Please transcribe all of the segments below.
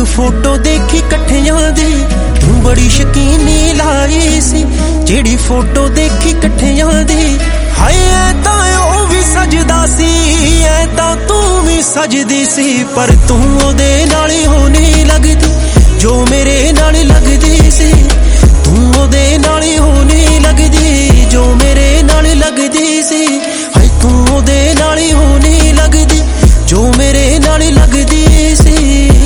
Photo देखी कट्ठियां दी तू बड़ी शकीनी लाई सी। जेड़ी फोटो देखी कट्ठियां दी हाय ऐ तां ओ भी सजदा सी, ऐ तां तू भी सजदी सी। पर तू ओदे नाल होनी लगदी जो मेरे नाल लगदी सी। तू ओदे नाल होनी लगदी जो मेरे नाल लगदी सी। हाय तू ओदे नाल होनी लगदी जो मेरे नाल लगदी सी।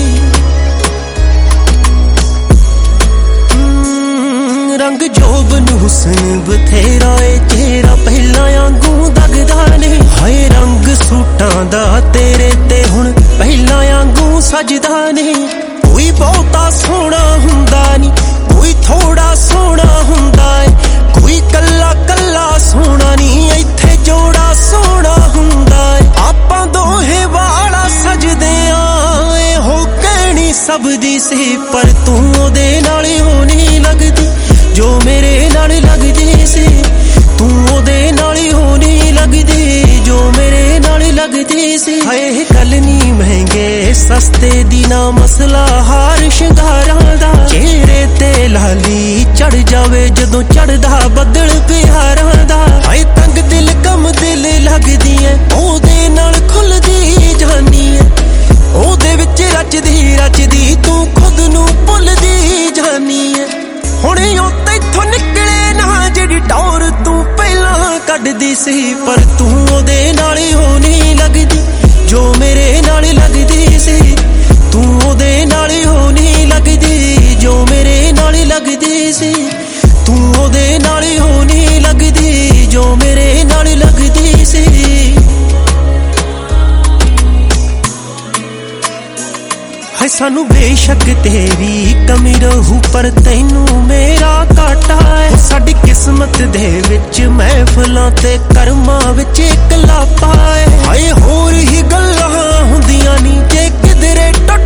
रंग जोबन हुसन बथेरा ए चेहरा पहला आंगू दगदा ने। हाय रंग सूटां दा तेरे ते हुण पहला आंगू सजदा ने। कोई बहुता सोहना हुंदा नी, कोई थोड़ा सोहना हुंदा है, कोई कल्ला कल्ला सोहना नी, इत्थे जोड़ा सोहना हुंदा है। आपां दोहे वाला सजदे आए हो कहनी सब दी सी। पर तू ओदे नाल होनी लगदी जो मेरे नाल लगदी सी। तू ओदे नाल होनी लगदी जो मेरे नाल लगदी सी। हाय गल नी महंगे सस्ते दी ना मसला हार शिंगारां दा। चेहरे ते लाली चढ़ जावे जदों चढ़दा बदल प्यारां दा। हाय तंग दिल कम दिल लगदी ऐ ओदे नाल खुलदी जानी ऐ। ओदे विच रचदी तू खुद नू भुलदी जानी ऐ। हुण ओ तैथों निकले ना जेड़ी टौर तू पहला कड्डदी सी। पर तू ओदे नाल होनी लगदी जो मेरे नाल लगदी सी। तू ओदे नाल होनी लगदी जो मेरे नाल लगदी सी। तू ओदे नाल होनी लगदी जो मेरे नाल लगदी सी। हाय सानू बेशक तेरी कमी रहू पर तैनू मेरा घाटा है। साडी किस्मत दे विच महफिलां ते कर्मां विच इक लापा है। हाय होर ही गल्लां हुंदियां नी जे किधरे